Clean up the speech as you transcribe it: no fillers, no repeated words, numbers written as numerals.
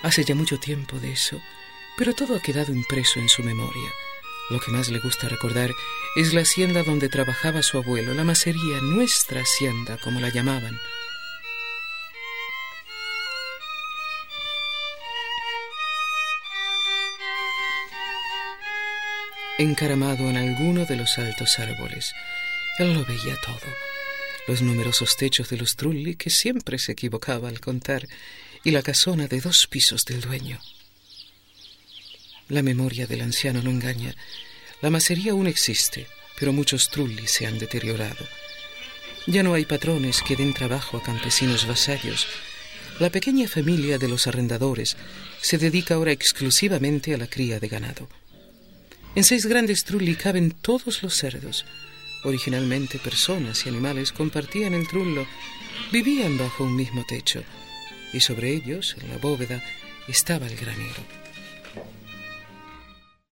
Hace ya mucho tiempo de eso, pero todo ha quedado impreso en su memoria. Lo que más le gusta recordar es la hacienda donde trabajaba su abuelo, la macería, nuestra hacienda, como la llamaban. Encaramado en alguno de los altos árboles, él lo veía todo. Los numerosos techos de los Trulli, que siempre se equivocaba al contar, y la casona de 2 pisos del dueño. La memoria del anciano no engaña. La macería aún existe, pero muchos Trulli se han deteriorado. Ya no hay patrones que den trabajo a campesinos vasallos. La pequeña familia de los arrendadores se dedica ahora exclusivamente a la cría de ganado. En 6 grandes Trulli caben todos los cerdos. Originalmente personas y animales compartían el trullo, vivían bajo un mismo techo, y sobre ellos, en la bóveda, estaba el granero.